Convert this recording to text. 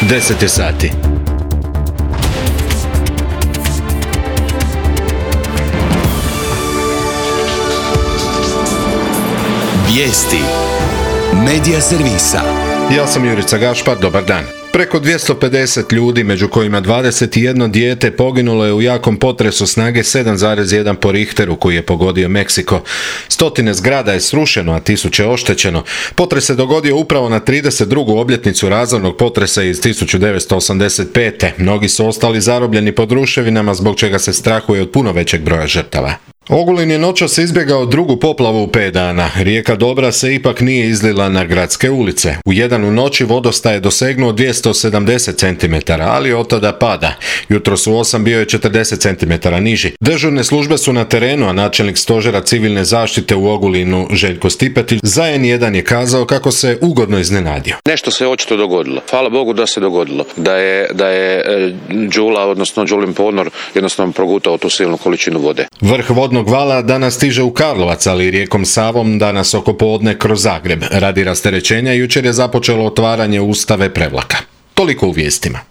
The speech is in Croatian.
10 je sati. Vijesti Medija servisa. Ja sam Jurica Gašpar, dobar dan. Preko 250 ljudi, među kojima 21 dijete, poginulo je u jakom potresu snage 7,1 po Richteru koji je pogodio Meksiko. Stotine zgrada je srušeno, a tisuće oštećeno. Potres se dogodio upravo na 32. obljetnicu razornog potresa iz 1985. Mnogi su ostali zarobljeni pod ruševinama, zbog čega se strahuje od puno većeg broja žrtava. Ogulin je noćas izbjegao drugu poplavu u 5 dana. Rijeka Dobra se ipak nije izlila na gradske ulice. U 1 u noći vodostaj je dosegnuo 270 cm, ali od tada pada. Jutros u 8 bio je 40 cm niži. Dežurne službe su na terenu, a načelnik stožera civilne zaštite u Ogulinu, Željko Stipetić, za N1 je kazao kako se ugodno iznenadio. Nešto se očito dogodilo. Hvala Bogu da se dogodilo. Da je Đula, odnosno Đulin ponor, jednostavno progutao tu silnu količinu vode. Vrh vodnog vala danas stiže u Karlovac, ali rijekom Savom danas oko podne kroz Zagreb. Radi rasterećenja jučer je započelo otvaranje Ustave Prevlaka. Toliko u vijestima.